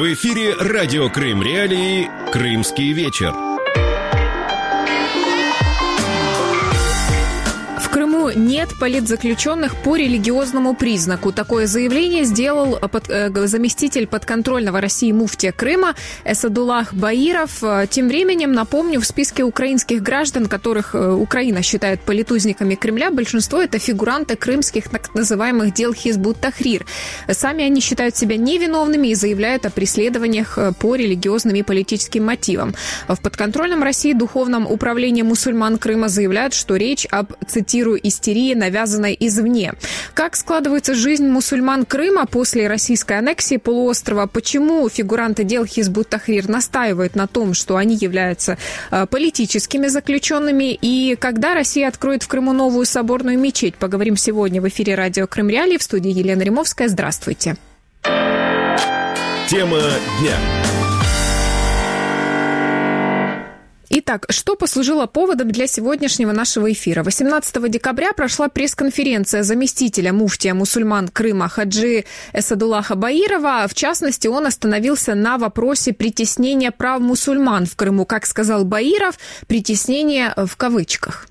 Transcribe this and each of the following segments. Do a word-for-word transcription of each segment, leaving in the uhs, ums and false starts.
В эфире радио Крым Реалии «Крымский вечер». В Крыму нет политзаключенных по религиозному признаку. Такое заявление сделал под, э, заместитель подконтрольного России муфтия Крыма Эсадуллах Баиров. Тем временем, напомню, в списке украинских граждан, которых Украина считает политузниками Кремля, большинство это фигуранты крымских так называемых дел Хизб ут-Тахрир. Сами они считают себя невиновными и заявляют о преследованиях по религиозным и политическим мотивам. В подконтрольном России Духовном управлении мусульман Крыма заявляют, что речь об, цитирую, истерии, навязанной извне. Как складывается жизнь мусульман Крыма после российской аннексии полуострова? Почему фигуранты дел Хизб ут-Тахрир настаивают на том, что они являются политическими заключенными? И когда Россия откроет в Крыму новую соборную мечеть? Поговорим сегодня в эфире радио Крым Реалии. В студии Елена Римовская. Здравствуйте. Тема дня. Итак, что послужило поводом для сегодняшнего нашего эфира? восемнадцатого декабря прошла пресс-конференция заместителя муфтия мусульман Крыма Хаджи Эсадуллаха Баирова. В частности, он остановился на вопросе притеснения прав мусульман в Крыму. Как сказал Баиров, притеснение в кавычках.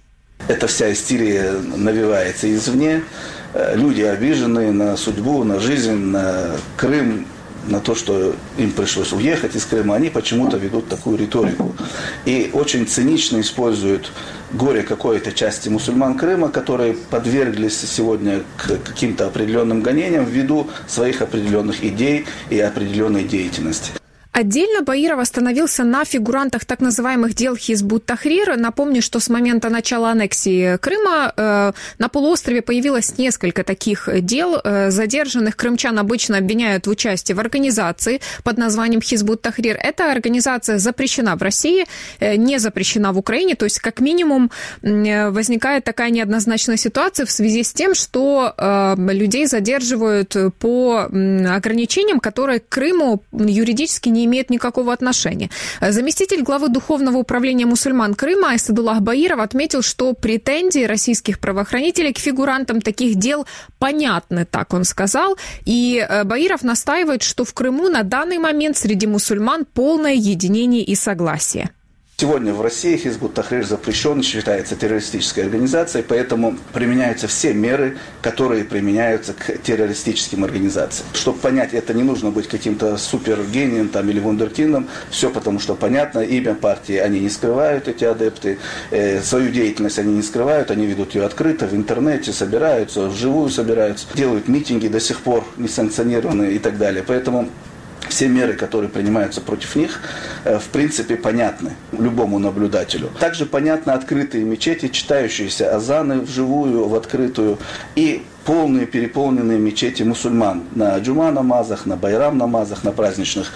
Эта вся истерия навевается извне. Люди обижены на судьбу, на жизнь, на Крым, на то, что им пришлось уехать из Крыма, они почему-то ведут такую риторику. И очень цинично используют горе какой-то части мусульман Крыма, которые подверглись сегодня к каким-то определенным гонениям ввиду своих определенных идей и определенной деятельности. Отдельно Баиров остановился на фигурантах так называемых дел Хизб ут-Тахрир. Напомню, что с момента начала аннексии Крыма э, на полуострове появилось несколько таких дел. Э, задержанных крымчан обычно обвиняют в участии в организации под названием Хизб ут-Тахрир. Эта организация запрещена в России, э, не запрещена в Украине. То есть, как минимум, э, возникает такая неоднозначная ситуация в связи с тем, что э, людей задерживают по э, ограничениям, которые к Крыму юридически не имеет никакого отношения. Заместитель главы Духовного управления мусульман Крыма Эсадуллах Баиров отметил, что претензии российских правоохранителей к фигурантам таких дел понятны, так он сказал. И Баиров настаивает, что в Крыму на данный момент среди мусульман полное единение и согласие. Сегодня в России Хизб ут-Тахрир запрещен, считается террористической организацией, поэтому применяются все меры, которые применяются к террористическим организациям. Чтобы понять, это не нужно быть каким-то супергением там, или вундеркиндом, все потому что понятно, имя партии они не скрывают, эти адепты, э, свою деятельность они не скрывают, они ведут ее открыто, в интернете, собираются, вживую собираются, делают митинги до сих пор несанкционированные и так далее. Поэтому все меры, которые принимаются против них, в принципе, понятны любому наблюдателю. Также понятны открытые мечети, читающиеся азаны вживую, в открытую, и полные переполненные мечети мусульман на джума-намазах, на байрам-намазах, на праздничных.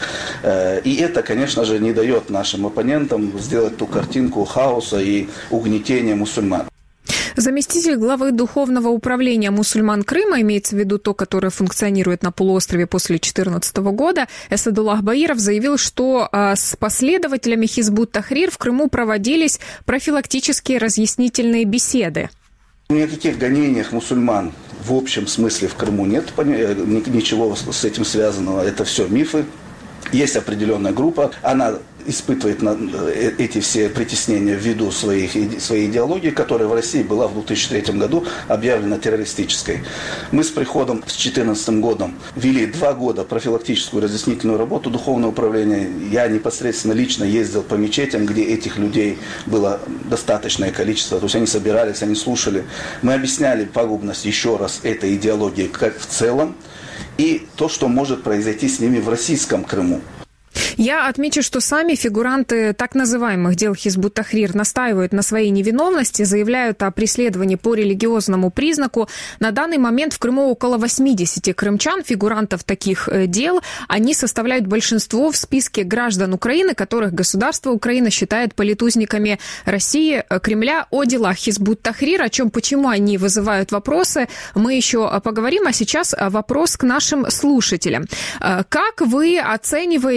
И это, конечно же, не дает нашим оппонентам сделать ту картинку хаоса и угнетения мусульман. Заместитель главы Духовного управления мусульман Крыма, имеется в виду то, которое функционирует на полуострове после две тысячи четырнадцатого года, Эсадуллах Баиров заявил, что с последователями Хизб ут-Тахрир в Крыму проводились профилактические разъяснительные беседы. Никаких гонениях мусульман в общем смысле в Крыму нет, ничего с этим связанного, это все мифы. Есть определенная группа, она испытывает эти все притеснения ввиду своих, своей идеологии, которая в России была в две тысячи третьем году объявлена террористической. Мы с приходом с две тысячи четырнадцатым годом вели два года профилактическую разъяснительную работу Духовного управления. Я непосредственно лично ездил по мечетям, где этих людей было достаточное количество. То есть они собирались, они слушали. Мы объясняли пагубность еще раз этой идеологии как в целом и то, что может произойти с ними в российском Крыму. Я отмечу, что сами фигуранты так называемых дел Хизб ут-Тахрир настаивают на своей невиновности, заявляют о преследовании по религиозному признаку. На данный момент в Крыму около восемьдесят крымчан, фигурантов таких дел. Они составляют большинство в списке граждан Украины, которых государство Украина считает политузниками России, Кремля. О делах Хизб ут-Тахрир, о чем, почему они вызывают вопросы, мы еще поговорим. А сейчас вопрос к нашим слушателям. Как вы оцениваете положение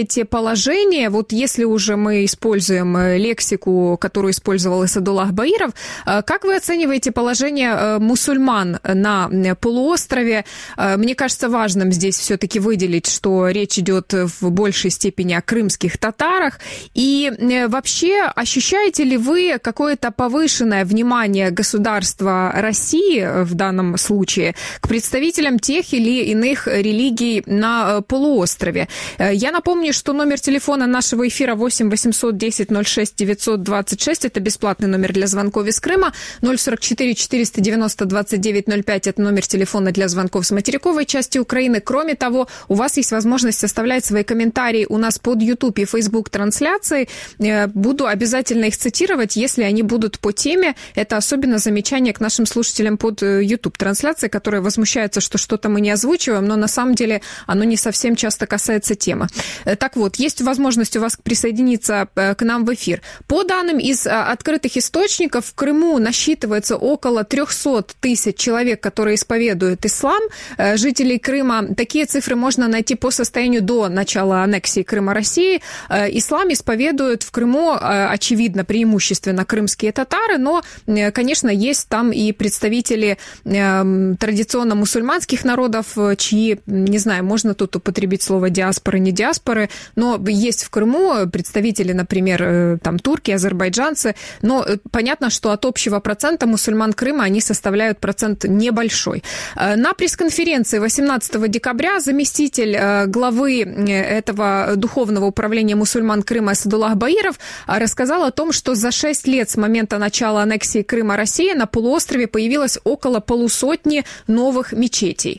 положение, вот если уже мы используем лексику, которую использовал Эсадуллах Баиров, как вы оцениваете положение мусульман на полуострове? Мне кажется важным здесь все-таки выделить, что речь идет в большей степени о крымских татарах. И вообще, ощущаете ли вы какое-то повышенное внимание государства России в данном случае к представителям тех или иных религий на полуострове? Я напомню, что номер телефона нашего эфира восемь восемьсот десять ноль шесть девятьсот двадцать шесть, это бесплатный номер для звонков из Крыма, ноль сорок четыре четыреста девяносто двадцать девять ноль пять, это номер телефона для звонков с материковой части Украины. Кроме того, у вас есть возможность оставлять свои комментарии у нас под YouTube и Facebook трансляции. Буду обязательно их цитировать, если они будут по теме. Это особенно замечание к нашим слушателям под YouTube трансляции, которые возмущаются, что что-то мы не озвучиваем, но на самом деле оно не совсем часто касается темы. Так вот, есть возможность у вас присоединиться к нам в эфир. По данным из открытых источников, в Крыму насчитывается около триста тысяч человек, которые исповедуют ислам. Жителей Крыма, такие цифры можно найти по состоянию до начала аннексии Крыма России. Ислам исповедуют в Крыму, очевидно, преимущественно крымские татары, но, конечно, есть там и представители традиционно мусульманских народов, чьи, не знаю, можно тут употребить слово диаспоры, не диаспоры, но есть в Крыму представители, например, там турки, азербайджанцы, но понятно, что от общего процента мусульман Крыма они составляют процент небольшой. На пресс-конференции восемнадцатого декабря заместитель главы этого духовного управления мусульман Крыма Эсадуллах Баиров рассказал о том, что за шесть лет с момента начала аннексии Крыма России на полуострове появилось около полусотни новых мечетей.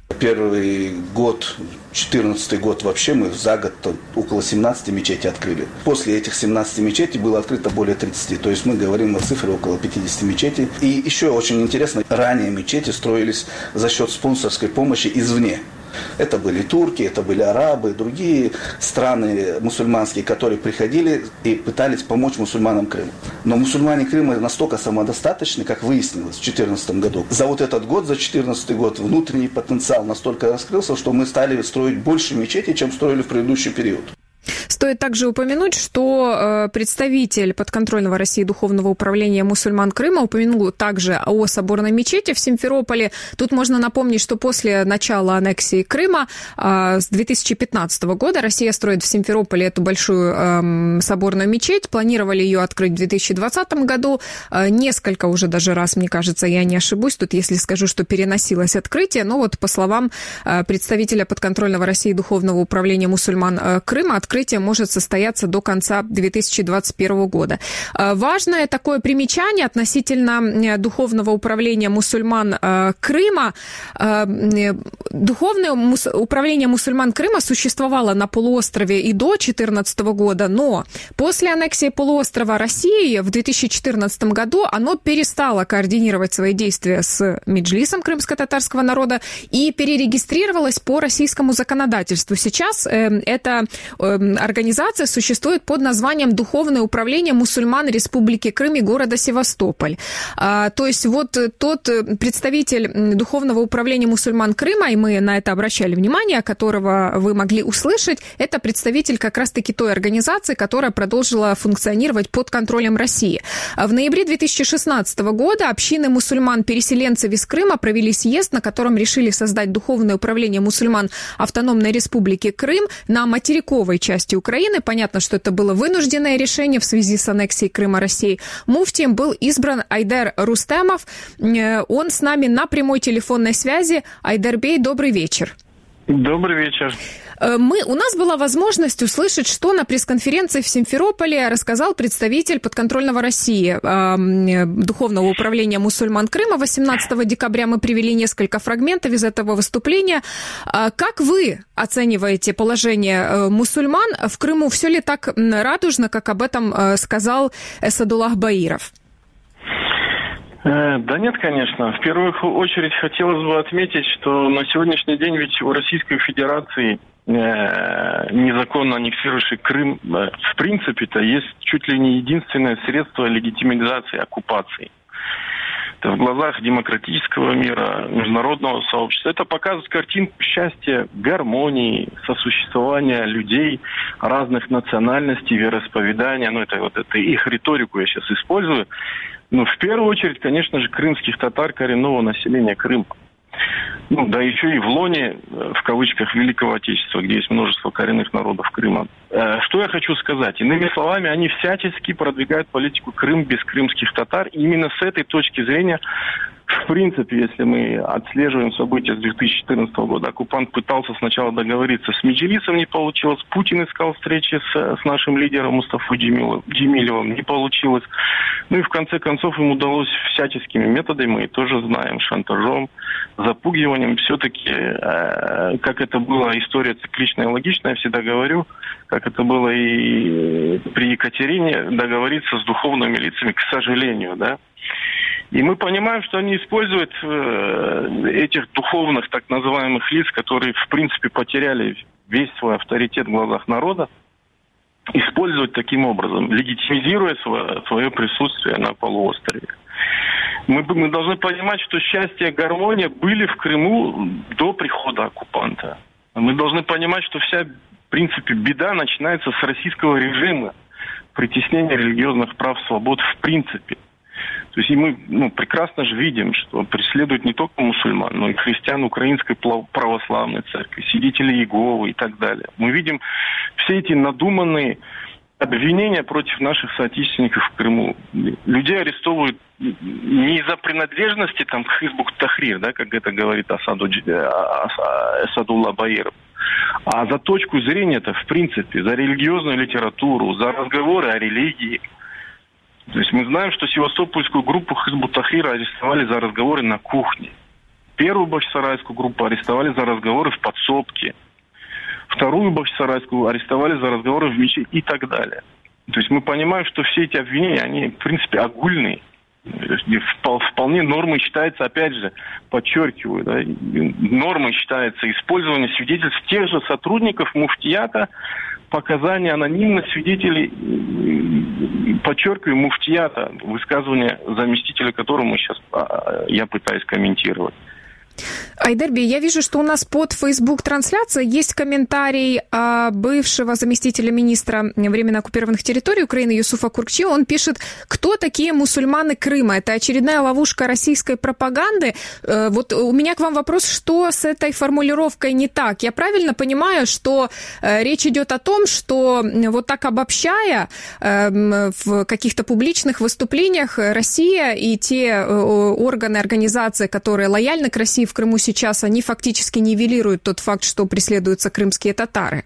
Первый год, четырнадцатый год вообще, мы за год около семнадцати мечетей открыли. После этих семнадцати мечетей было открыто более тридцати. То есть мы говорим о цифре около пятидесяти мечетей. И еще очень интересно, ранее мечети строились за счет спонсорской помощи извне. Это были турки, это были арабы, другие страны мусульманские, которые приходили и пытались помочь мусульманам Крыма. Но мусульмане Крыма настолько самодостаточны, как выяснилось в две тысячи четырнадцатом году. За вот этот год, за две тысячи четырнадцатый год, внутренний потенциал настолько раскрылся, что мы стали строить больше мечетей, чем строили в предыдущий период. Стоит также упомянуть, что представитель подконтрольного России Духовного управления мусульман Крыма упомянул также о соборной мечети в Симферополе. Тут можно напомнить, что после начала аннексии Крыма с две тысячи пятнадцатого года Россия строит в Симферополе эту большую соборную мечеть. Планировали ее открыть в две тысячи двадцатом году. Несколько уже даже раз, мне кажется, я не ошибусь, тут если скажу, что переносилось открытие. Но вот по словам представителя подконтрольного России Духовного управления мусульман Крыма, открытие может состояться до конца две тысячи двадцать первого года. Важное такое примечание относительно духовного управления мусульман Крыма. Духовное управление мусульман Крыма существовало на полуострове и до две тысячи четырнадцатого года, но после аннексии полуострова России в две тысячи четырнадцатом году оно перестало координировать свои действия с Меджлисом крымско-татарского народа и перерегистрировалось по российскому законодательству. Сейчас это организация существует под названием Духовное управление мусульман Республики Крым и города Севастополь. То есть вот тот представитель Духовного управления мусульман Крыма, и мы на это обращали внимание, которого вы могли услышать, это представитель как раз-таки той организации, которая продолжила функционировать под контролем России. В ноябре две тысячи шестнадцатого года общины мусульман-переселенцев из Крыма провели съезд, на котором решили создать Духовное управление мусульман Автономной Республики Крым на материковой части Украины. Понятно, что это было вынужденное решение в связи с аннексией Крыма России. Муфтием был избран Айдар Рустемов. Он с нами на прямой телефонной связи. Айдарбей, добрый вечер. Добрый вечер. Мы, у нас была возможность услышать, что на пресс-конференции в Симферополе рассказал представитель подконтрольного России э, Духовного управления мусульман Крыма. восемнадцатого декабря мы привели несколько фрагментов из этого выступления. Э, как вы оцениваете положение э, мусульман в Крыму? Все ли так радужно, как об этом э, сказал Эсадуллах Баиров? Да нет, конечно. В первую очередь хотелось бы отметить, что на сегодняшний день ведь у Российской Федерации, незаконно аннексировавший Крым, в принципе-то есть чуть ли не единственное средство легитимизации оккупации. в глазах демократического мира, международного сообщества. Это показывает картинку счастья, гармонии, сосуществования людей разных национальностей, вероисповедания. Ну, это вот это их риторику я сейчас использую. Но в первую очередь, конечно же, крымских татар, коренного населения Крыма. Ну, да еще и в лоне, в кавычках, Великого Отечества, где есть множество коренных народов Крыма. Что я хочу сказать? Иными словами, они всячески продвигают политику Крым без крымских татар. И именно с этой точки зрения, в принципе, если мы отслеживаем события с две тысячи четырнадцатого года, оккупант пытался сначала договориться с Меджлисом, не получилось. Путин искал встречи с, с нашим лидером Мустафой Джемилевым, не получилось. Ну и в конце концов им удалось всяческими методами, мы тоже знаем, шантажом, запугиванием. Все-таки, э, как это была история цикличная и логичная, я всегда говорю, как это было и при Екатерине, договориться с духовными лицами, к сожалению, да. И мы понимаем, что они используют э, этих духовных так называемых лиц, которые, в принципе, потеряли весь свой авторитет в глазах народа, использовать таким образом, легитимизируя свое, свое присутствие на полуострове. Мы, мы должны понимать, что счастье и гармония были в Крыму до прихода оккупанта. Мы должны понимать, что вся, в принципе, беда начинается с российского режима, притеснения религиозных прав, свобод в принципе. То есть и мы ну, прекрасно же видим, что преследуют не только мусульман, но и христиан Украинской православной церкви, свидетелей Иеговы и так далее. Мы видим все эти надуманные обвинения против наших соотечественников в Крыму. Людей арестовывают не из-за принадлежности там, к Хизбут Тахрир, да, как это говорит Асаду, Эсадулла Баиров, а за точку зрения-то, в принципе, за религиозную литературу, за разговоры о религии. То есть мы знаем, что севастопольскую группу Хизбут Тахрира арестовали за разговоры на кухне. Первую бахчисарайскую группу арестовали за разговоры в подсобке. Вторую бахчисарайскую арестовали за разговоры в мечети и так далее. То есть мы понимаем, что все эти обвинения, они, в принципе, огульные. Вполне нормой считается, опять же, подчеркиваю, да, нормой считается использование свидетельств тех же сотрудников муфтията, показания анонимных свидетелей, подчеркиваю, муфтията, высказывания заместителя, которому сейчас я пытаюсь комментировать. Айдарби, я вижу, что у нас под Facebook-трансляцией есть комментарий а, бывшего заместителя министра временно оккупированных территорий Украины Юсуфа Куркчи. Он пишет, кто такие мусульманы Крыма? Это очередная ловушка российской пропаганды. Э, вот у меня к вам вопрос, что с этой формулировкой не так? Я правильно понимаю, что э, речь идет о том, что вот так обобщая э, в каких-то публичных выступлениях Россия и те э, органы, организации, которые лояльны к России в Крыму сейчас, они фактически нивелируют тот факт, что преследуются крымские татары.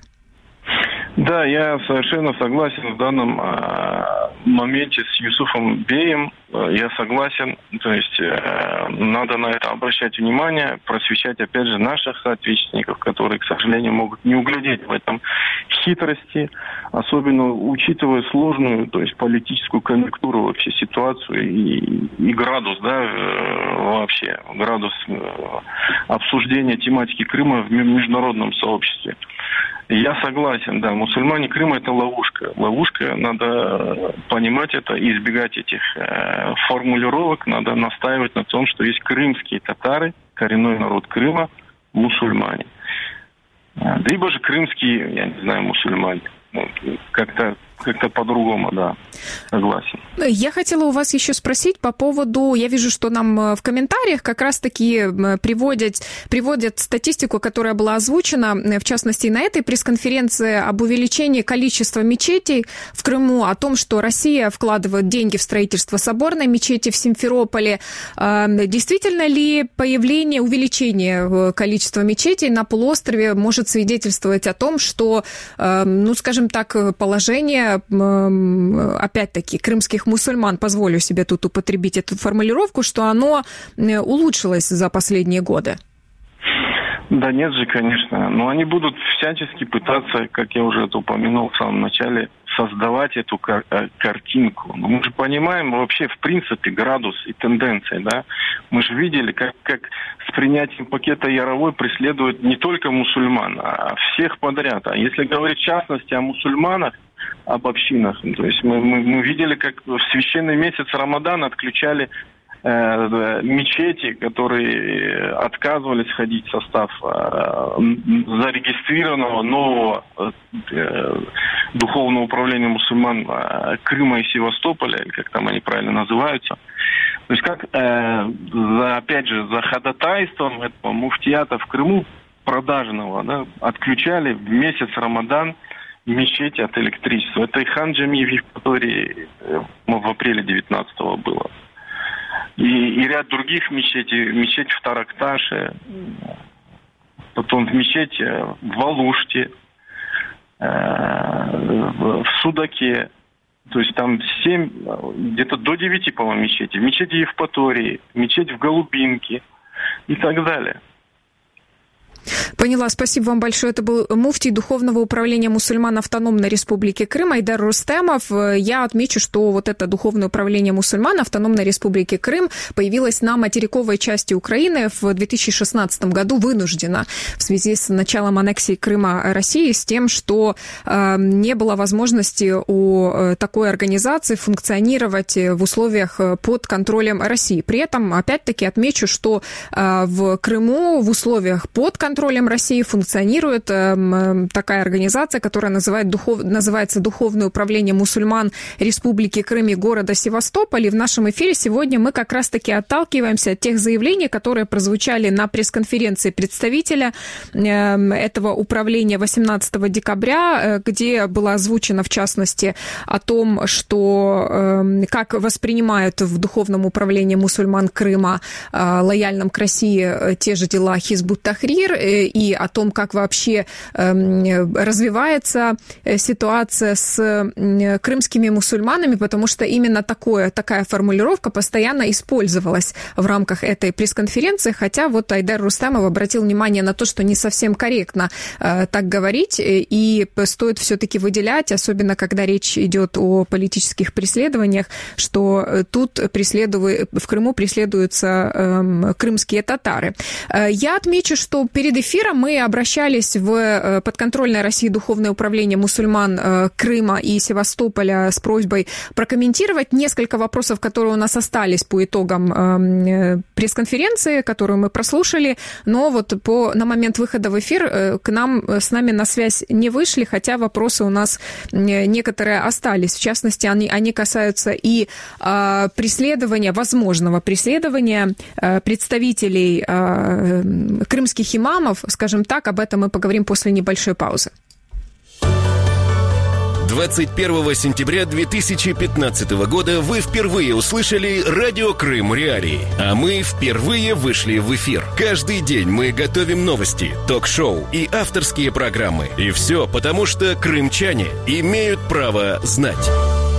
Да, я совершенно согласен в данном э, моменте с Юсуфом Беем. Я согласен, то есть э, надо на это обращать внимание, просвещать, опять же, наших соотечественников, которые, к сожалению, могут не углядеть в этом хитрости, особенно учитывая сложную, то есть политическую конъюнктуру, вообще ситуацию и, и градус, да, э, вообще, градус э, обсуждения тематики Крыма в международном сообществе. Я согласен, да, мусульмане Крыма – это ловушка. Ловушка, надо понимать это и избегать этих э, формулировок. Надо настаивать на том, что есть крымские татары, коренной народ Крыма, мусульмане. Либо же крымские, я не знаю, мусульмане. Как-то как-то по-другому, да, согласен. Я хотела у вас еще спросить по поводу, я вижу, что нам в комментариях как раз-таки приводят, приводят статистику, которая была озвучена, в частности, на этой пресс-конференции, об увеличении количества мечетей в Крыму, о том, что Россия вкладывает деньги в строительство соборной мечети в Симферополе. Действительно ли появление, увеличение количества мечетей на полуострове может свидетельствовать о том, что, ну, скажем так, положение опять-таки, крымских мусульман, позволю себе тут употребить эту формулировку, что оно улучшилось за последние годы? Да нет же, конечно. Но они будут всячески пытаться, как я уже это упомянул в самом начале, создавать эту кар- картинку. Но мы же понимаем вообще, в принципе, градус и тенденции, да. Мы же видели, как, как с принятием пакета Яровой преследуют не только мусульман, а всех подряд. А если говорить в частности о мусульманах, об общинах, то есть мы, мы, мы видели, как в священный месяц Рамадан отключали э, мечети, которые отказывались входить в состав э, зарегистрированного нового э, духовного управления мусульман э, Крыма и Севастополя, или как там они правильно называются. То есть как, э, за, опять же, за ходатайством этого муфтията в Крыму продажного, да, отключали в месяц Рамадан мечети от электричества. Это и Хан Джами в Евпатории в апреле девятнадцатого было. И, и ряд других мечетей. Мечеть в Таракташе, потом в мечети в Алуште, э, в Судаке. То есть там семь, где-то до девяти, по-моему, мечетей. В мечети Евпатории, мечеть в Голубинке и так далее. Поняла, спасибо вам большое. Это был муфтий Духовного управления мусульман Автономной Республики Крым Айдар Рустемов. Я отмечу, что вот это Духовное управление мусульман Автономной Республики Крым появилось на материковой части Украины в две тысячи шестнадцатом году вынужденно в связи с началом аннексии Крыма России, с тем, что э, не было возможности у такой организации функционировать в условиях под контролем России. При этом, опять-таки, отмечу, что э, в Крыму в условиях под контролем контролем России функционирует э, такая организация, которая называет, духов, называется Духовное управление мусульман Республики Крым и города Севастополь. И в нашем эфире сегодня мы как раз-таки отталкиваемся от тех заявлений, которые прозвучали на пресс-конференции представителя э, этого управления восемнадцатого декабря, э, где было озвучено, в частности, о том, что э, как воспринимают в Духовном управлении мусульман Крыма э, лояльным к России те же дела Хизбут Тахрир, и о том, как вообще развивается ситуация с крымскими мусульманами, потому что именно такое, такая формулировка постоянно использовалась в рамках этой пресс-конференции, хотя вот Айдар Рустемов обратил внимание на то, что не совсем корректно так говорить, и стоит все-таки выделять, особенно когда речь идет о политических преследованиях, что тут преследуют, в Крыму преследуются крымские татары. Я отмечу, что перед эфиром мы обращались в подконтрольное России Духовное управление мусульман Крыма и Севастополя с просьбой прокомментировать несколько вопросов, которые у нас остались по итогам пресс-конференции, которую мы прослушали, но вот по, на момент выхода в эфир к нам, с нами на связь не вышли, хотя вопросы у нас некоторые остались. В частности, они, они касаются и преследования, возможного преследования представителей крымских имамов, скажем так, об этом мы поговорим после небольшой паузы. двадцать первого сентября две тысячи пятнадцатого года вы впервые услышали радио Крым Реалии, а мы впервые вышли в эфир. Каждый день мы готовим новости, ток-шоу и авторские программы. И все потому, что крымчане имеют право знать.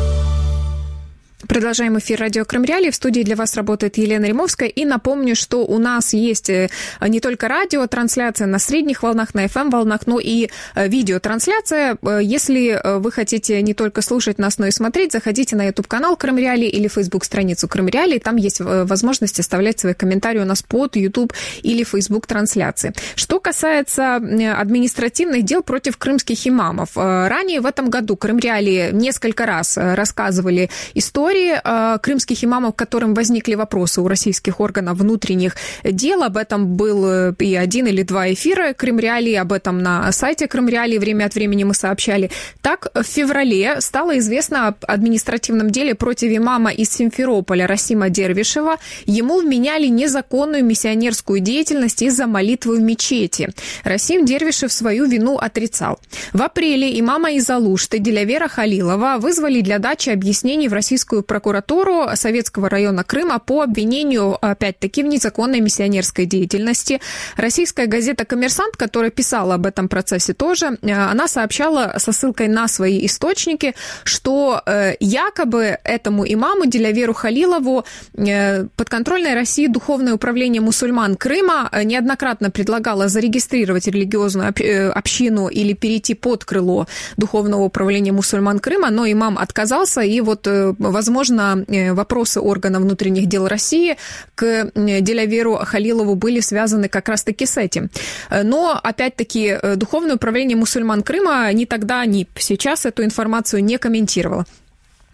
Продолжаем эфир радио Крым Реалии. В студии для вас работает Елена Римовская. И напомню, что у нас есть не только радиотрансляция на средних волнах, на эф эм-волнах, но и видеотрансляция. Если вы хотите не только слушать нас, но и смотреть, заходите на YouTube-канал Крым Реалии или Facebook-страницу Крым Реалии. Там есть возможность оставлять свои комментарии у нас под YouTube или Facebook трансляции. Что касается административных дел против крымских имамов. Ранее в этом году Крым Реалии несколько раз рассказывали истории крымских имамов, к которым возникли вопросы у российских органов внутренних дел. Об этом был и один или два эфира Крым Реалии, об этом на сайте Крым Реалии время от времени мы сообщали. Так, в феврале стало известно об административном деле против имама из Симферополя Расима Дервишева. Ему вменяли незаконную миссионерскую деятельность из-за молитвы в мечети. Расим Дервишев свою вину отрицал. В апреле имама из Алушты Дилявера Халилова вызвали для дачи объяснений в российскую прокуратуру Советского района Крыма по обвинению, опять-таки, в незаконной миссионерской деятельности. Российская газета «Коммерсант», которая писала об этом процессе тоже, она сообщала со ссылкой на свои источники, что якобы этому имаму Диляверу Халилову подконтрольной России Духовное управление мусульман Крыма неоднократно предлагало зарегистрировать религиозную общину или перейти под крыло Духовного управления мусульман Крыма, но имам отказался, и вот, возможно, вопросы органов внутренних дел России к Диляверу Халилову были связаны как раз-таки с этим. Но, опять-таки, Духовное управление мусульман Крыма ни тогда, ни сейчас эту информацию не комментировало.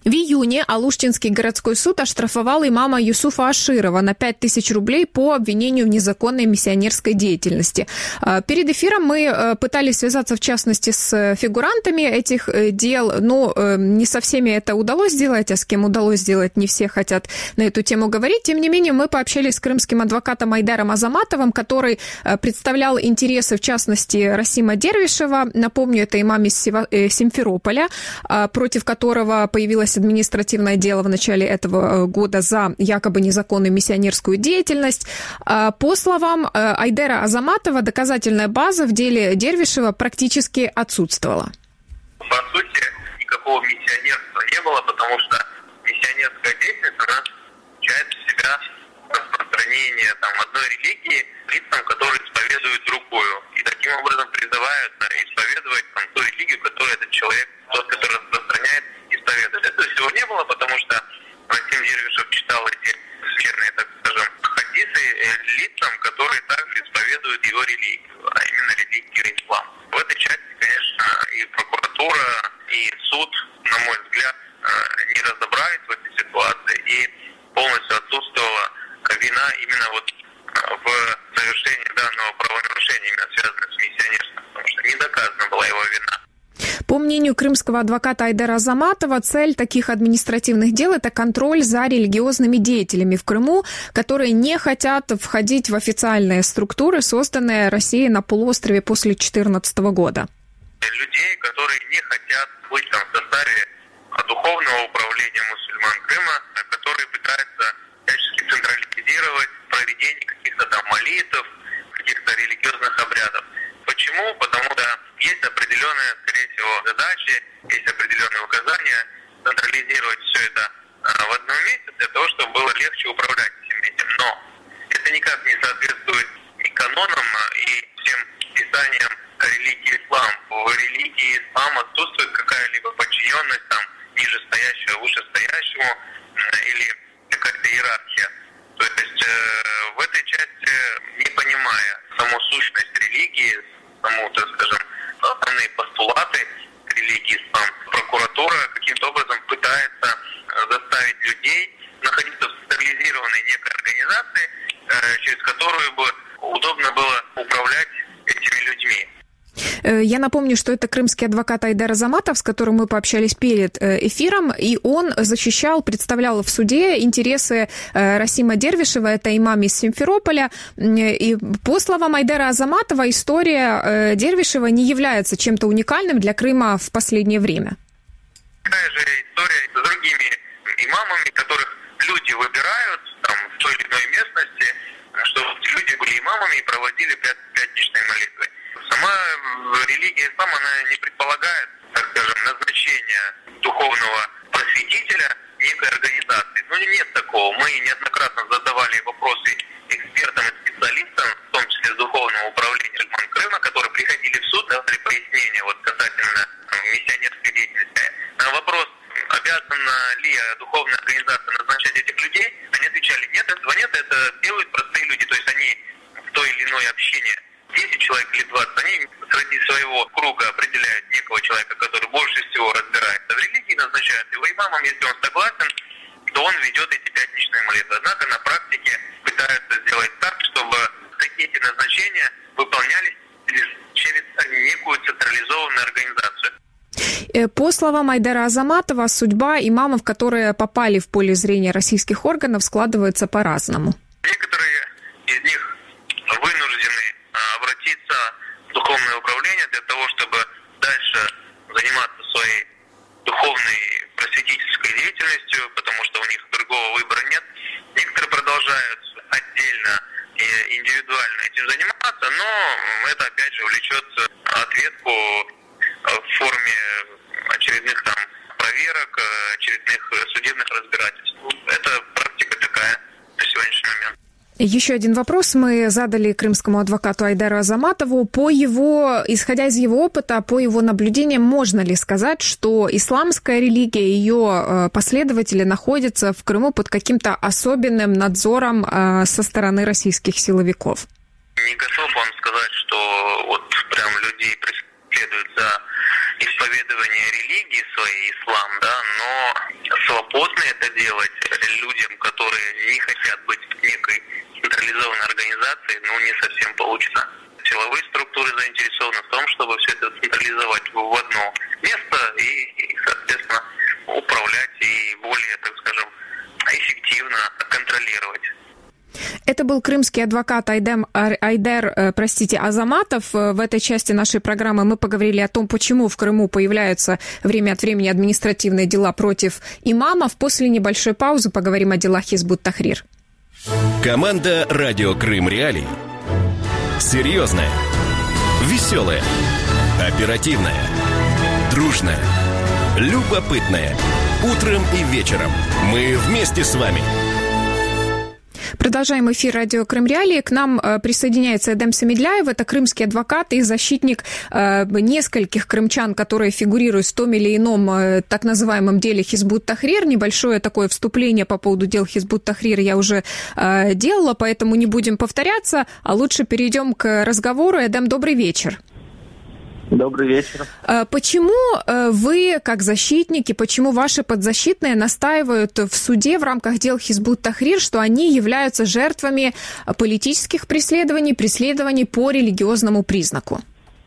В июне Алуштинский городской суд оштрафовал имама Юсуфа Аширова на пять тысяч рублей по обвинению в незаконной миссионерской деятельности. Перед эфиром мы пытались связаться, в частности, с фигурантами этих дел, но не со всеми это удалось сделать, а с кем удалось сделать, не все хотят на эту тему говорить. Тем не менее, мы пообщались с крымским адвокатом Айдаром Азаматовым, который представлял интересы, в частности, Расима Дервишева. Напомню, это имам из Симферополя, против которого появилась административное дело в начале этого года за якобы незаконную миссионерскую деятельность. По словам Айдара Азаматова, доказательная база в деле Дервишева практически отсутствовала. По сути, никакого миссионерства не было, потому что миссионерская деятельность, она включает в себя распространение там, одной религии лицам, которые исповедуют другую. И таким образом призывают исповедовать там, ту религию, которую этот человек, тот, который распространяет, исповедует. Этого всего не было, потому что Расим Дервишев читал эти верные, так скажем, хадисы лицам, которые также исповедуют его религию, а именно религию ислам. В этой части, конечно, и прокуратура, и суд, на мой взгляд, не разобрались в этой ситуации, и полностью отсутствовала вина именно вот в совершении данного правонарушения, именно связанного с миссионерством, потому что не доказана была его вина. По мнению крымского адвоката Айдара Азаматова, цель таких административных дел – это контроль за религиозными деятелями в Крыму, которые не хотят входить в официальные структуры, созданные Россией на полуострове после две тысячи четырнадцатого года. Людей, которые не хотят быть там, в составе духовного управления мусульман Крыма, которые пытаются всячески централизировать проведение каких-то там молитв, каких-то религиозных обрядов. Почему? Потому что есть определенные, скорее всего, задачи, есть определенные указания централизировать все это в одном месте для того, чтобы было легче управлять всем этим. Но это никак не соответствует ни канонам, и всем писаниям религии ислам. В религии ислам отсутствует какая-либо подчиненность там нижестоящего, вышестоящему или какая-то иерархия. То есть э, в этой части, не понимая саму сущность религии, саму, так скажем, основные постулаты религии ислам, прокуратура каким-то образом пытается заставить людей находиться в стабилизированной некой организации, э, через которую бы удобно было управлять этими людьми. Я напомню, что это крымский адвокат Айдар Азаматов, с которым мы пообщались перед эфиром, и он защищал, представлял в суде интересы Расима Дервишева, это имам из Симферополя. И по словам Айдара Азаматова, история Дервишева не является чем-то уникальным для Крыма в последнее время. Такая же история с другими имамами, которых люди выбирают там, в той или иной местности, чтобы люди были имамами и проводили пятничные молитвы. Сама религия ислам, она не предполагает, так скажем, назначения духовного просветителя некой организации. Ну, нет такого. Мы неоднократно задавали вопросы экспертам и специалистам, в том числе с духовного управления Крыма, которые приходили в суд, давали пояснения вот, касательно миссионерской деятельности. На вопрос, обязана ли духовная организация назначать этих людей, они отвечали, нет, этого нет, это делают простые люди. То есть они в той или иной общине, десять человек или двадцать, они среди своего круга определяют некого человека, который больше всего разбирается в религии, назначают его имамом. Если он согласен, то он ведет эти пятничные молитвы. Однако на практике пытаются сделать так, чтобы эти назначения выполнялись через некую централизованную организацию. По словам Айдара Азаматова, судьба имамов, которые попали в поле зрения российских органов, складывается по-разному. Некоторые из них вынуждены обратиться в духовное управление для того, чтобы дальше заниматься своей духовной просветительской деятельностью, потому что у них другого выбора нет. Некоторые продолжают отдельно и индивидуально этим заниматься, но это опять же влечет ответку в форме очередных там проверок, очередных судебных разбирательств. Это практика такая на сегодняшний момент. Еще один вопрос мы задали крымскому адвокату Айдару Азаматову. По его, исходя из его опыта, по его наблюдениям, можно ли сказать, что исламская религия и ее последователи находятся в Крыму под каким-то особенным надзором со стороны российских силовиков? Не готов вам сказать, что вот прям людей преследуют за исповедования религии своей, ислам, да, но свободно это делать людям, которые не хотят быть некой централизованной организацией, ну, не совсем получится. Силовые структуры заинтересованы в том, чтобы все это централизовать в одно место и, и соответственно, управлять и более, так скажем, эффективно контролировать. Это был крымский адвокат Айдем, Айдер, простите, Азаматов. В этой части нашей программы мы поговорили о том, почему в Крыму появляются время от времени административные дела против имамов. После небольшой паузы поговорим о делах Хизбут Тахрир. Команда «Радио Крым Реалии». Серьезная, веселая, оперативная, дружная, любопытная. Утром и вечером мы вместе с вами. Продолжаем эфир радио Крым Реалии. К нам э, присоединяется Эдем Самедляев. Это крымский адвокат и защитник э, нескольких крымчан, которые фигурируют в том или ином э, так называемом деле Хизбут Тахрир. Небольшое такое вступление по поводу дел Хизбут Тахрир я уже э, делала, поэтому не будем повторяться, а лучше перейдем к разговору. Эдем, добрый вечер. Добрый вечер. Почему вы, как защитники, почему ваши подзащитные настаивают в суде в рамках дел Хизбут Тахрир, что они являются жертвами политических преследований, преследований по религиозному признаку?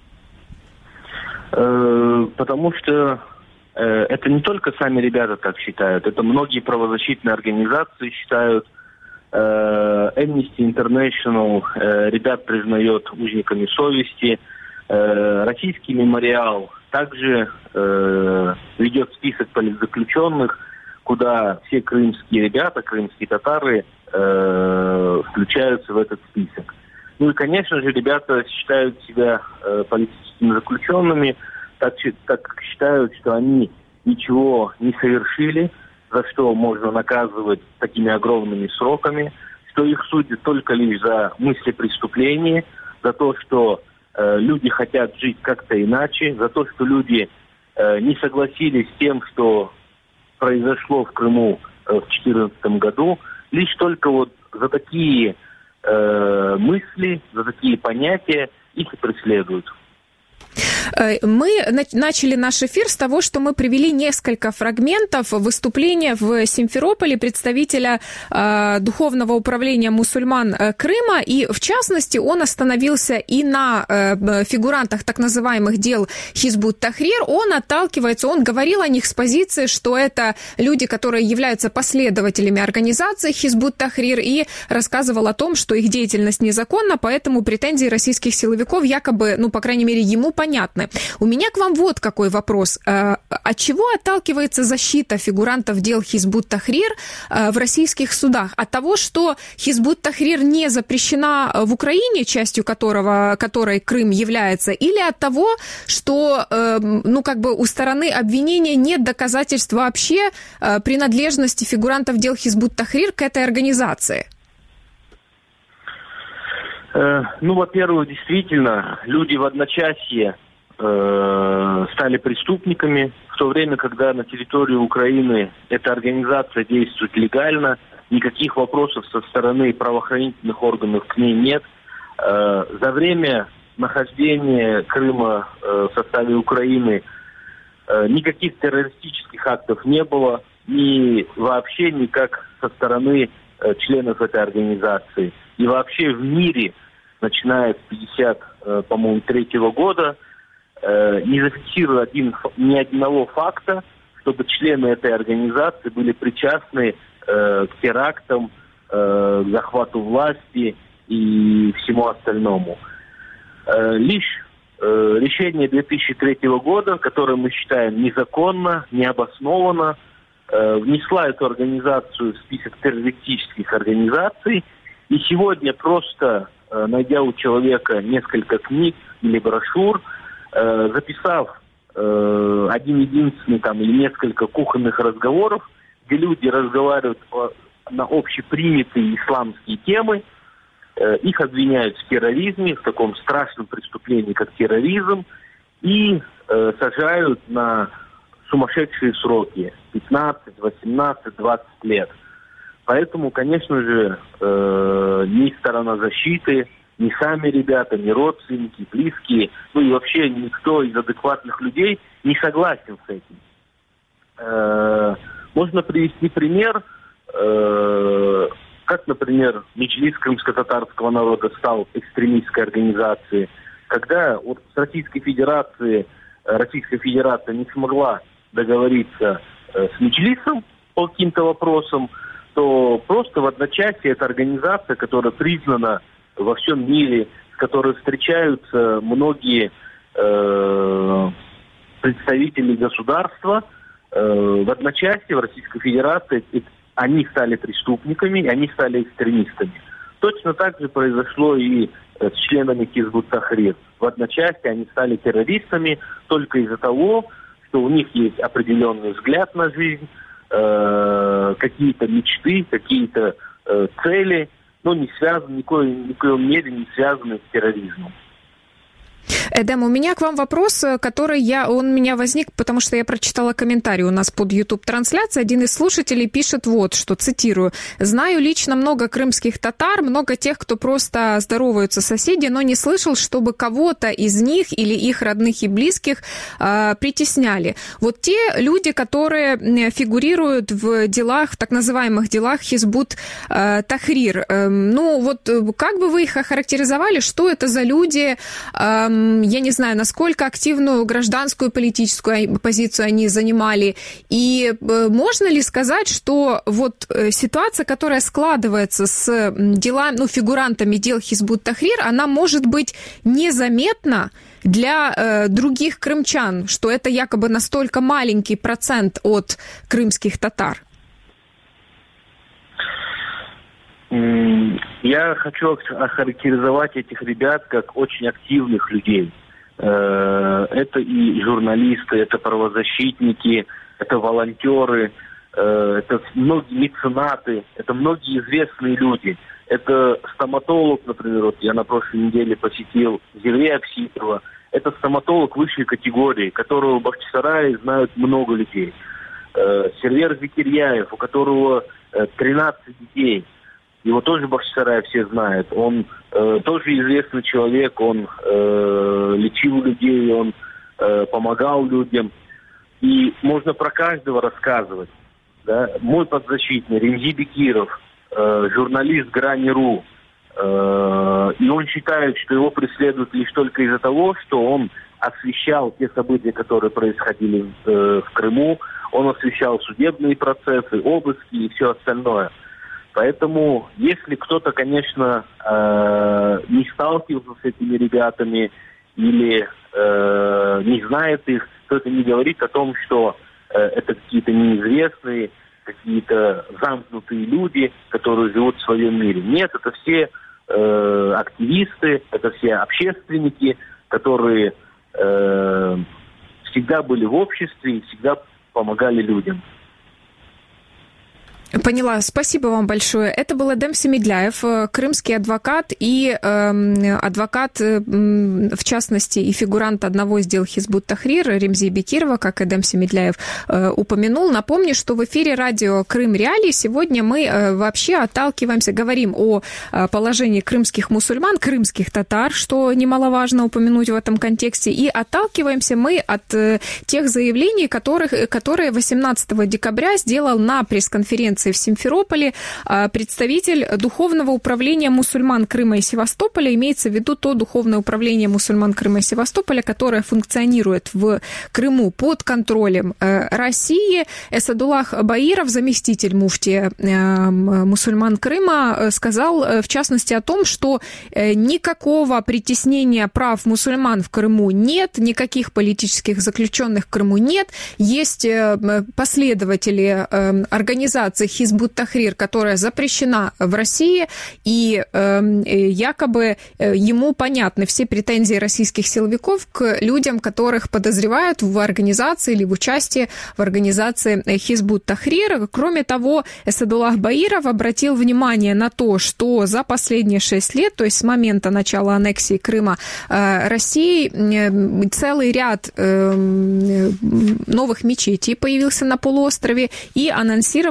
Потому что это не только сами ребята так считают, это многие правозащитные организации считают. Amnesty International ребят признает узниками совести. Российский мемориал также э, ведет список политзаключенных, куда все крымские ребята, крымские татары э, включаются в этот список. Ну и, конечно же, ребята считают себя э, политическими заключенными, так, так как считают, что они ничего не совершили, за что можно наказывать такими огромными сроками, что их судят только лишь за мысли преступления, за то, что люди хотят жить как-то иначе, за то, что люди э, не согласились с тем, что произошло в Крыму э, в две тысячи четырнадцатом году, лишь только вот за такие э, мысли, за такие понятия их и преследуют. Мы начали наш эфир с того, что мы привели несколько фрагментов выступления в Симферополе представителя э, Духовного управления мусульман Крыма, и в частности он остановился и на э, фигурантах так называемых дел Хизбут Тахрир. Он отталкивается, он говорил о них с позиции, что это люди, которые являются последователями организации Хизбут Тахрир, и рассказывал о том, что их деятельность незаконна, поэтому претензии российских силовиков якобы, ну, по крайней мере, ему понятны. У меня к вам вот какой вопрос. От чего отталкивается защита фигурантов дел Хизбут Тахрир в российских судах? От того, что Хизбут Тахрир не запрещена в Украине, частью которого, которой Крым является, или от того, что, ну, как бы у стороны обвинения нет доказательств вообще принадлежности фигурантов дел Хизбут Тахрир к этой организации? Ну, во-первых, действительно, люди в одночасье э, стали преступниками, в то время, когда на территории Украины эта организация действует легально, никаких вопросов со стороны правоохранительных органов к ней нет. Э, за время нахождения Крыма э, в составе Украины э, никаких террористических актов не было, ни вообще никак со стороны э, членов этой организации. И вообще в мире, начиная с пятьдесят, по-моему, третьего года, не зафиксировали один, ни одного факта, чтобы члены этой организации были причастны к терактам, к захвату власти и всему остальному. Лишь решение две тысячи третьего года, которое мы считаем незаконно, необоснованно, внесла эту организацию в список террористических организаций. И сегодня, просто э, найдя у человека несколько книг или брошюр, э, записав э, один единственный там или несколько кухонных разговоров, где люди разговаривают о, на общепринятые исламские темы, э, их обвиняют в терроризме, в таком страшном преступлении, как терроризм, и э, сажают на сумасшедшие сроки пятнадцать, восемнадцать, двадцать лет. Поэтому, конечно же, э, ни сторона защиты, ни сами ребята, ни родственники, близкие, ну и вообще никто из адекватных людей не согласен с этим. Э, можно привести пример, э, как, например, Меджлис крымско-татарского народа стал экстремистской организацией, когда вот с Российской Федерацией, Российская Федерация не смогла договориться э, с Меджлисом по каким-то вопросам, то просто в одночасье эта организация, которая признана во всем мире, с которой встречаются многие э, представители государства, э, в одночасье в Российской Федерации они стали преступниками, они стали экстремистами. Точно так же произошло и с членами Хизбут-Тахрир. В одночасье они стали террористами только из-за того, что у них есть определенный взгляд на жизнь, э, какие-то мечты, какие-то э, цели, но не связаны, никакой, никакой мере не связаны с терроризмом. Эдем, у меня к вам вопрос, который я, он у меня возник, потому что я прочитала комментарий у нас под YouTube-трансляцией. Один из слушателей пишет вот, что, цитирую, «Знаю лично много крымских татар, много тех, кто просто здороваются соседи, но не слышал, чтобы кого-то из них или их родных и близких э, притесняли». Вот те люди, которые фигурируют в делах, в так называемых делах Хизбут-Тахрир, э, ну вот как бы вы их охарактеризовали, что это за люди, э, я не знаю, насколько активную гражданскую политическую позицию они занимали. И можно ли сказать, что вот ситуация, которая складывается с делами, ну, фигурантами дел Хизбут-Тахрир, она может быть незаметна для э, других крымчан, что это якобы настолько маленький процент от крымских татар? Я хочу охарактеризовать этих ребят как очень активных людей. Это и журналисты, это правозащитники, это волонтеры, это многие меценаты, это многие известные люди. Это стоматолог, например, вот я на прошлой неделе посетил Зире Акситова. Это стоматолог высшей категории, которого в Бахчисарае знают много людей. Сервер Зикирьяев, у которого тринадцать детей. Его тоже в Бахчисарае все знают. Он э, тоже известный человек, он э, лечил людей, он э, помогал людям. И можно про каждого рассказывать. Да? Мой подзащитный Ремзи Бекиров, э, журналист Грани.ру. Э, и он считает, что его преследуют лишь только из-за того, что он освещал те события, которые происходили э, в Крыму. Он освещал судебные процессы, обыски и все остальное. Поэтому, если кто-то, конечно, э, не сталкивался с этими ребятами или э, не знает их, то это не говорит о том, что э, это какие-то неизвестные, какие-то замкнутые люди, которые живут в своем мире. Нет, это все э, активисты, это все общественники, которые э, всегда были в обществе и всегда помогали людям. Поняла. Спасибо вам большое. Это был Эдем Семедляев, крымский адвокат и э, адвокат, э, в частности, и фигурант одного из дел Хизбут-Тахрир Ремзи Бекирова, как Эдем Семедляев э, упомянул. Напомню, что в эфире радио Крым Реалии сегодня мы э, вообще отталкиваемся, говорим о э, положении крымских мусульман, крымских татар, что немаловажно упомянуть в этом контексте, и отталкиваемся мы от э, тех заявлений, которых, которые восемнадцатого декабря сделал на пресс-конференции в Симферополе представитель Духовного управления мусульман Крыма и Севастополя, имеется в виду то Духовное управление мусульман Крыма и Севастополя, которое функционирует в Крыму под контролем России. Эсадуллах Баиров, заместитель муфтия мусульман Крыма, сказал в частности о том, что никакого притеснения прав мусульман в Крыму нет, никаких политических заключенных в Крыму нет, есть последователи организации Хизбут-Тахрир, которая запрещена в России, и э, якобы э, ему понятны все претензии российских силовиков к людям, которых подозревают в организации или в участии в организации Хизбут-Тахрир. Кроме того, Эсадуллах Баиров обратил внимание на то, что за последние шесть лет, то есть с момента начала аннексии Крыма э, России, э, целый ряд э, новых мечетей появился на полуострове, и анонсировал на две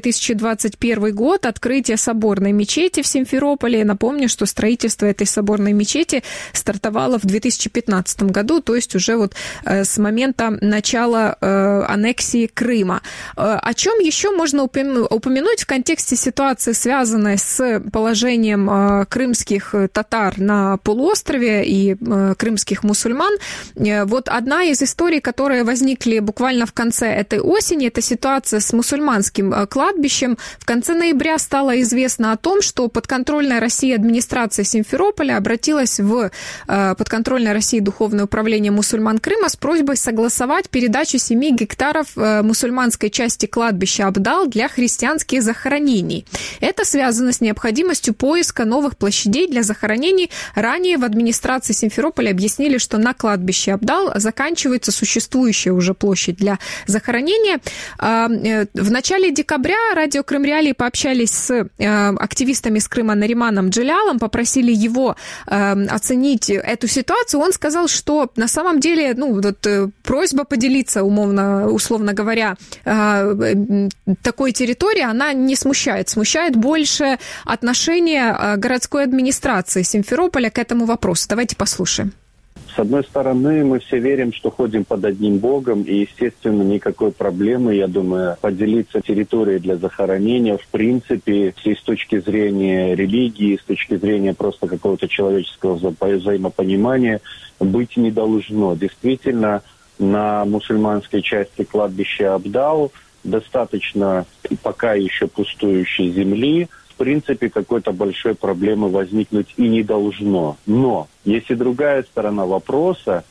тысячи двадцать первый год, открытие соборной мечети в Симферополе. Напомню, что строительство этой соборной мечети стартовало в две тысячи пятнадцатом году, то есть уже вот с момента начала аннексии Крыма. О чем еще можно упомянуть в контексте ситуации, связанной с положением крымских татар на полуострове и крымских мусульман? Вот одна из историй, которые возникли буквально в конце этой осени, это ситуация с мусульманским кладбищем. В конце ноября стало известно о том, что подконтрольная России администрация Симферополя обратилась в подконтрольное России Духовное управление мусульман Крыма с просьбой согласовать передачу семи гектаров мусульманской части кладбища Абдал для христианских захоронений. Это связано с необходимостью поиска новых площадей для захоронений. Ранее в администрации Симферополя объяснили, что на кладбище Абдал заканчивается существующая уже площадь для захоронения. В начале декабря радио Крым Реалии пообщались с активистами с Крыма Нариманом Джелялом, попросили его оценить эту ситуацию. Он сказал, что на самом деле, ну, вот просьба поделиться, умовно, условно говоря, такой территорией, она не смущает. Смущает больше отношение городской администрации Симферополя к этому вопросу. Давайте послушаем. С одной стороны, мы все верим, что ходим под одним Богом, и, естественно, никакой проблемы, я думаю, поделиться территорией для захоронения, в принципе, и с точки зрения религии, с точки зрения просто какого-то человеческого вза- взаимопонимания, быть не должно. Действительно, на мусульманской части кладбища Абдал достаточно пока еще пустующей земли. В принципе, какой-то большой проблемы возникнуть и не должно. Но есть и другая сторона вопроса,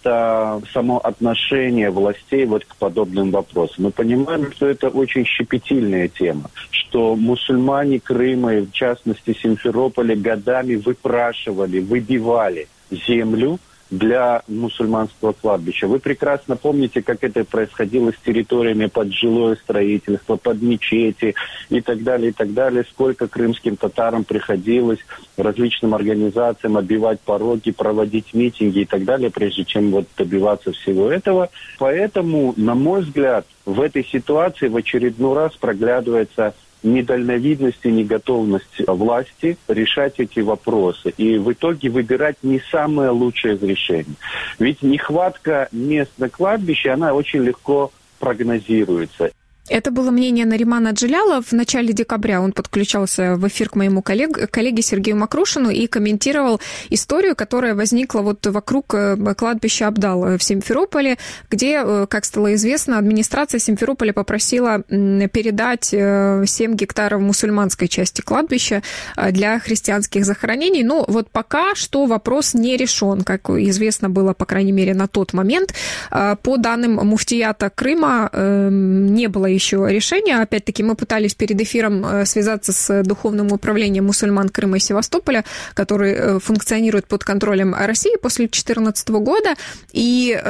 это само отношение властей вот к подобным вопросам. Мы понимаем, что это очень щепетильная тема, что мусульмане Крыма, и в частности Симферополя, годами выпрашивали, выбивали землю для мусульманского кладбища. Вы прекрасно помните, как это происходило с территориями под жилое строительство, под мечети и так далее, и так далее. Сколько крымским татарам приходилось различным организациям оббивать пороги, проводить митинги и так далее, прежде чем вот добиваться всего этого. Поэтому, на мой взгляд, в этой ситуации в очередной раз проглядывается недальновидность и неготовность власти решать эти вопросы. И в итоге выбирать не самое лучшее из решений. Ведь нехватка мест на кладбище, она очень легко прогнозируется. Это было мнение Наримана Джеляла. В начале декабря он подключался в эфир к моему коллег, коллеге Сергею Макрушину и комментировал историю, которая возникла вот вокруг кладбища Абдал в Симферополе, где, как стало известно, администрация Симферополя попросила передать семь гектаров мусульманской части кладбища для христианских захоронений. Но вот пока что вопрос не решен, как известно было, по крайней мере, на тот момент. По данным муфтията Крыма, не было еще решения. Опять-таки, мы пытались перед эфиром связаться с Духовным управлением мусульман Крыма и Севастополя, который функционирует под контролем России после две тысячи четырнадцатого года. И,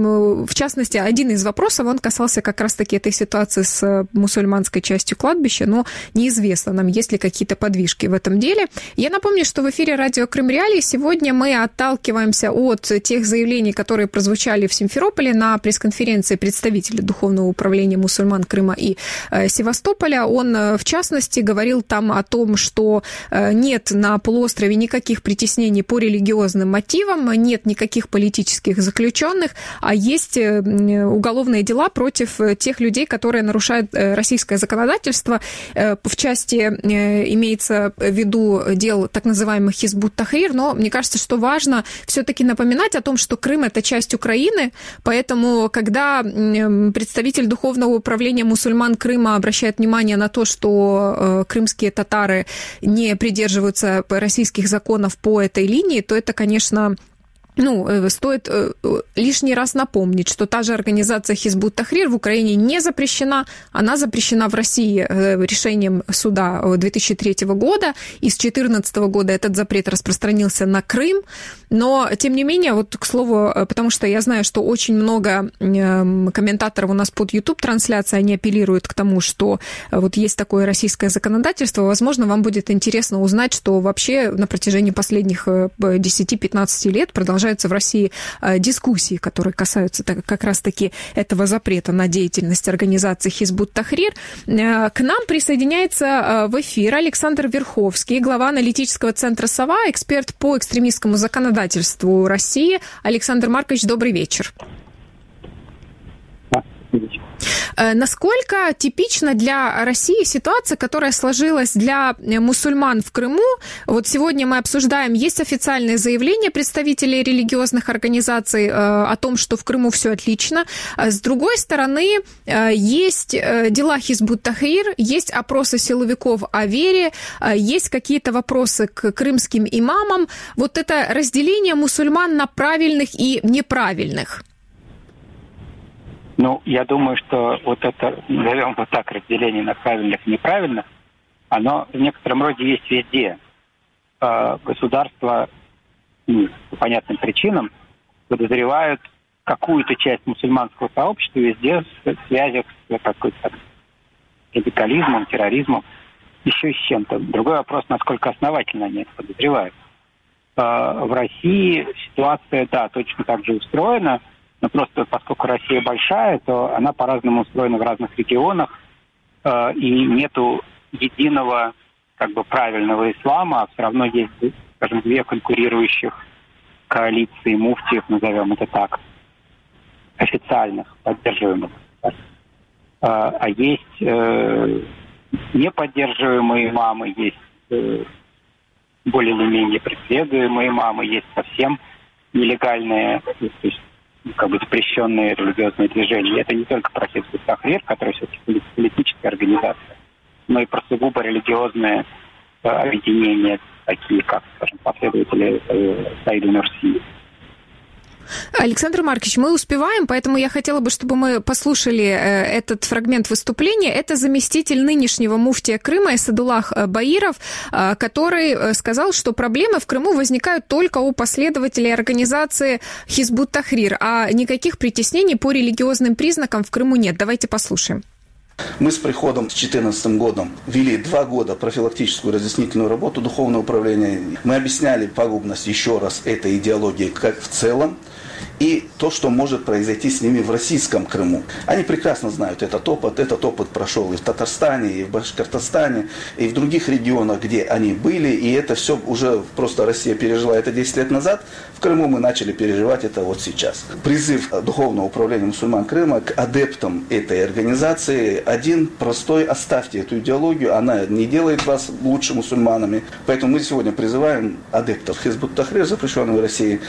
в частности, один из вопросов, он касался как раз-таки этой ситуации с мусульманской частью кладбища, но неизвестно нам, есть ли какие-то подвижки в этом деле. Я напомню, что в эфире радио Крым Реалии сегодня мы отталкиваемся от тех заявлений, которые прозвучали в Симферополе на пресс-конференции представителя Духовного управления мусульман Крыма и э, Севастополя. Он, э, в частности, говорил там о том, что э, нет на полуострове никаких притеснений по религиозным мотивам, нет никаких политических заключенных, а есть э, уголовные дела против тех людей, которые нарушают э, российское законодательство. Э, в части э, имеется в виду дел так называемых Хизбут Тахрир, но мне кажется, что важно все-таки напоминать о том, что Крым – это часть Украины, поэтому, когда э, представитель Духовного управления мусульман Крыма обращает внимание на то, что э, крымские татары не придерживаются российских законов по этой линии, то это, конечно, ну, стоит лишний раз напомнить, что та же организация Хизбут Тахрир в Украине не запрещена, она запрещена в России решением суда две тысячи третьего года, и с две тысячи четырнадцатого года этот запрет распространился на Крым, но, тем не менее, вот, к слову, потому что я знаю, что очень много комментаторов у нас под YouTube-трансляцией, они апеллируют к тому, что вот есть такое российское законодательство, возможно, вам будет интересно узнать, что вообще на протяжении последних десяти-пятнадцати лет продолжает продолжаются в России дискуссии, которые касаются как раз-таки этого запрета на деятельность организации Хизбут Тахрир. К нам присоединяется в эфир Александр Верховский, глава аналитического центра «Сова», эксперт по экстремистскому законодательству России. Александр Маркович, добрый вечер. Насколько типична для России ситуация, которая сложилась для мусульман в Крыму? Вот сегодня мы обсуждаем, есть официальные заявления представителей религиозных организаций э, о том, что в Крыму все отлично. С другой стороны, э, есть дела Хизбут Тахрир, есть опросы силовиков о вере, э, есть какие-то вопросы к крымским имамам. Вот это разделение мусульман на правильных и неправильных. Ну, я думаю, что вот это, назовем вот так, разделение на правильных и неправильных, оно в некотором роде есть везде. Государства, ну, по понятным причинам, подозревают какую-то часть мусульманского сообщества везде в связях с какой-то радикализмом, терроризмом, еще и с чем-то. Другой вопрос, насколько основательно они это подозревают. В России ситуация, да, точно так же устроена. Но просто поскольку Россия большая, то она по-разному устроена в разных регионах, э, и нету единого, как бы, правильного ислама, а все равно есть, скажем, две конкурирующих коалиции муфтиев, назовем это так, официальных, поддерживаемых. Э, а есть э, неподдерживаемые имамы, есть э, более или менее преследуемые имамы, есть совсем нелегальные, то есть как бы запрещенные религиозные движения. И это не только про Хизбут Тахрир, который все-таки политическая организация, но и про сугубо религиозные э, объединения, такие как, скажем, последователи э, Саида Нурси. Александр Маркович, мы успеваем, поэтому я хотела бы, чтобы мы послушали этот фрагмент выступления. Это заместитель нынешнего муфтия Крыма Эсадуллах Баиров, который сказал, что проблемы в Крыму возникают только у последователей организации Хизбут Тахрир, а никаких притеснений по религиозным признакам в Крыму нет. Давайте послушаем. Мы с приходом с две тысячи четырнадцатым годом вели два года профилактическую разъяснительную работу Духовного управления. Мы объясняли пагубность еще раз этой идеологии как в целом и то, что может произойти с ними в российском Крыму. Они прекрасно знают этот опыт. Этот опыт прошел и в Татарстане, и в Башкортостане, и в других регионах, где они были. И это все уже просто Россия пережила это десять лет назад. В Крыму мы начали переживать это вот сейчас. Призыв Духовного управления мусульман Крыма к адептам этой организации один простой: оставьте эту идеологию, она не делает вас лучше мусульманами. Поэтому мы сегодня призываем адептов Хизбут Тахрир, запрещенной в России,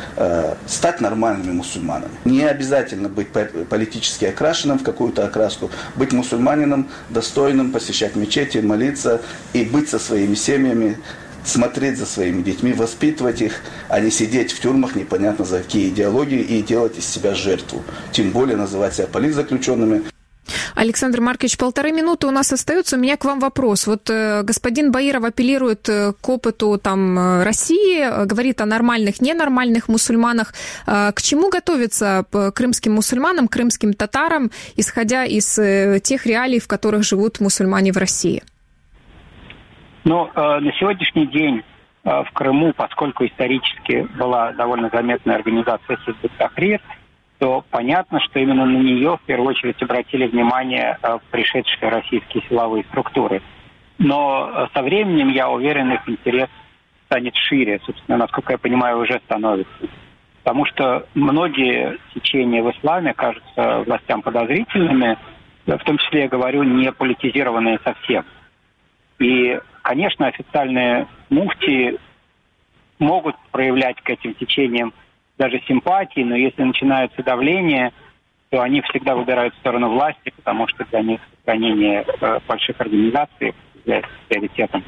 стать нормальными мусульманами. Не обязательно быть политически окрашенным в какую-то окраску, быть мусульманином, достойным, посещать мечети, молиться и быть со своими семьями, смотреть за своими детьми, воспитывать их, а не сидеть в тюрьмах непонятно за какие идеологии и делать из себя жертву. Тем более называть себя политзаключенными. Александр Маркович, полторы минуты у нас остается. У меня к вам вопрос. Вот э, господин Баиров апеллирует э, к опыту там, России, э, говорит о нормальных, ненормальных мусульманах. Э, к чему готовиться э, крымским мусульманам, крымским татарам, исходя из э, тех реалий, в которых живут мусульмане в России? Ну, э, на сегодняшний день э, в Крыму, поскольку исторически была довольно заметная организация Хизбут Тахрир, то понятно, что именно на нее в первую очередь обратили внимание э, пришедшие российские силовые структуры. Но э, со временем, я уверен, их интерес станет шире, собственно, насколько я понимаю, уже становится. Потому что многие течения в исламе кажутся властям подозрительными, в том числе, я говорю, не политизированные совсем. И, конечно, официальные муфтии могут проявлять к этим течениям даже симпатии, но если начинается давление, то они всегда выбирают сторону власти, потому что для них сохранение э, больших организаций является приоритетом.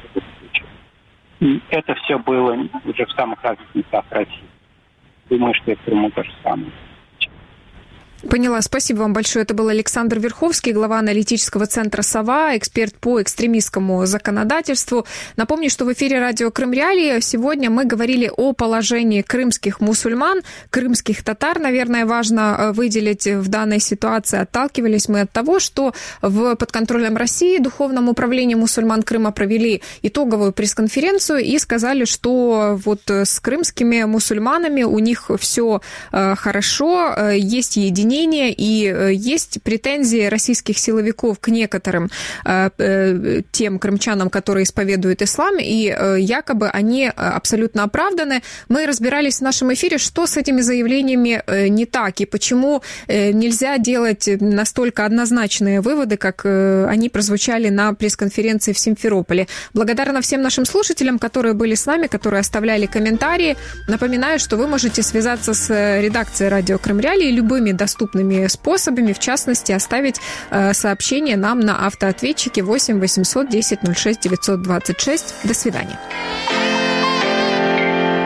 И это все было уже в самых разных местах России. Думаю, что это в Крыму то же самое. Поняла. Спасибо вам большое. Это был Александр Верховский, глава аналитического центра «Сова», эксперт по экстремистскому законодательству. Напомню, что в эфире радио Крым Реалии сегодня мы говорили о положении крымских мусульман, крымских татар, наверное, важно выделить в данной ситуации. Отталкивались мы от того, что в подконтрольном России Духовном управлении мусульман Крыма провели итоговую пресс-конференцию и сказали, что вот с крымскими мусульманами у них все хорошо, есть единение, и есть претензии российских силовиков к некоторым э, э, тем крымчанам, которые исповедуют ислам, и э, якобы они абсолютно оправданы. Мы разбирались в нашем эфире, что с этими заявлениями э, не так, и почему э, нельзя делать настолько однозначные выводы, как э, они прозвучали на пресс-конференции в Симферополе. Благодарна всем нашим слушателям, которые были с нами, которые оставляли комментарии. Напоминаю, что вы можете связаться с редакцией радио Крым Реалии любыми доступными доступными способами, в частности, оставить э, сообщение нам на автоответчике восемь восемьсот десять ноль шесть девятьсот двадцать шесть. До свидания.